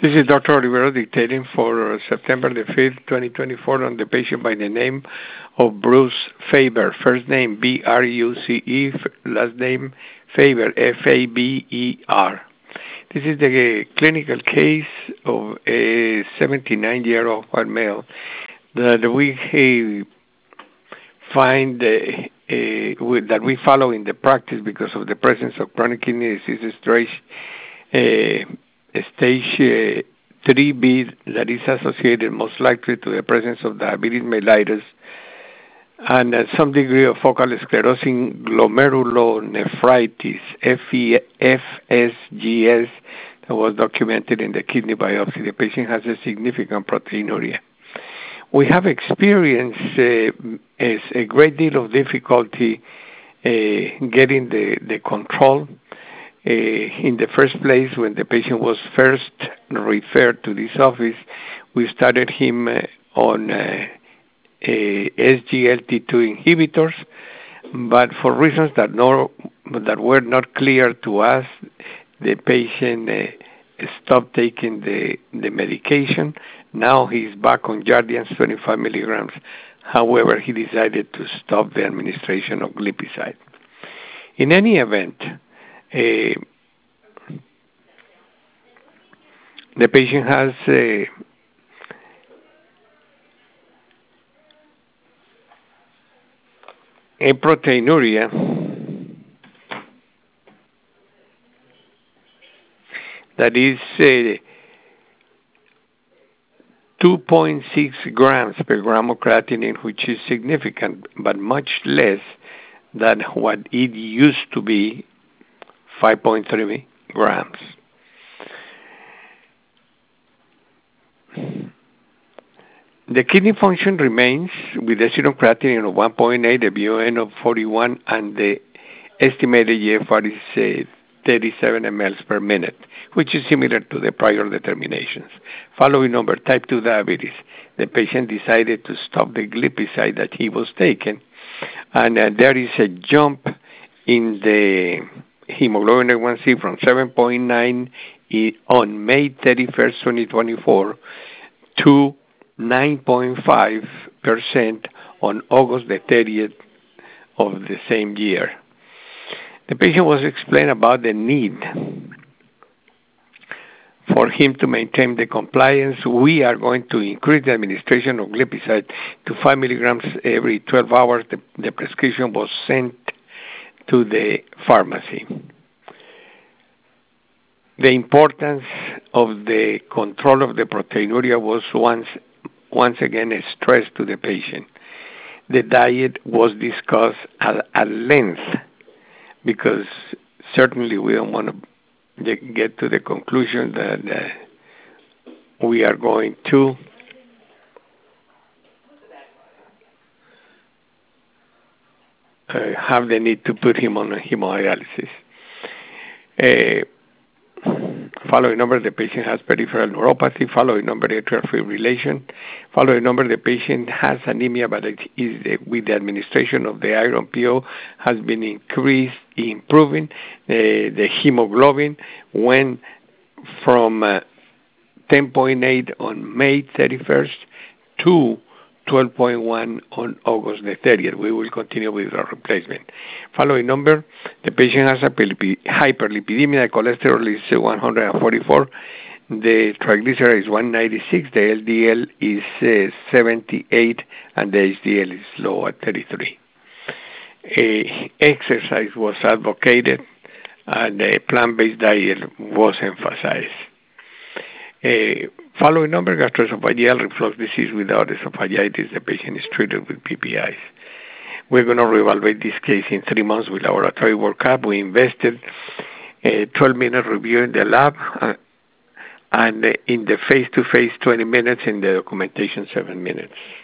This is Dr. Olivero dictating for September the 5th, 2024, on the patient by the name of Bruce Faber. First name B-R-U-C-E, last name Faber, F-A-B-E-R. This is the clinical case of a 79-year-old white male that we find that we follow in the practice because of the presence of chronic kidney disease stage 3B that is associated most likely to the presence of diabetes mellitus and some degree of focal sclerosing glomerulonephritis, FSGS, that was documented in the kidney biopsy. The patient has a significant proteinuria. We have experienced a great deal of difficulty getting the control. In the first place, when the patient was first referred to this office, we started him on SGLT2 inhibitors, but for reasons that were not clear to us, the patient stopped taking the medication. Now he's back on Jardiance 25 milligrams. However, he decided to stop the administration of glipizide. In any event, the patient has a proteinuria that is 2.6 grams per gram of creatinine, which is significant, but much less than what it used to be, 5.3 grams. The kidney function remains with the serum creatinine of 1.8, the BUN of 41, and the estimated GFR is 37 mL per minute, which is similar to the prior determinations. Following number, type 2 diabetes. The patient decided to stop the glipizide that he was taking, and there is a jump in the hemoglobin A1C from 7.9 on May 31st, 2024 to 9.5% on August the 30th of the same year. The patient was explained about the need for him to maintain the compliance. We are going to increase the administration of glipizide to 5 milligrams every 12 hours. The prescription was sent to the pharmacy. The importance of the control of the proteinuria was once again stressed to the patient. The diet was discussed at length because certainly we don't want to get to the conclusion that we are going to have the need to put him on hemodialysis. Following number, the patient has peripheral neuropathy. Following number, atrial fibrillation. Following number, the patient has anemia, but it is with the administration of the iron PO has been improving. The hemoglobin went from 10.8 on May 31st to 12.1 on August the 30th. We will continue with our replacement. Following number, the patient has a hyperlipidemia. The cholesterol is 144. The triglyceride is 196. The LDL is 78, and the HDL is low at 33. Exercise was advocated, and a plant-based diet was emphasized. Following number, gastroesophageal reflux disease without esophagitis. The patient is treated with PPIs. We're going to reevaluate this case in 3 months with laboratory workup. We invested a 12-minute review in the lab and in the face-to-face 20 minutes, in the documentation 7 minutes.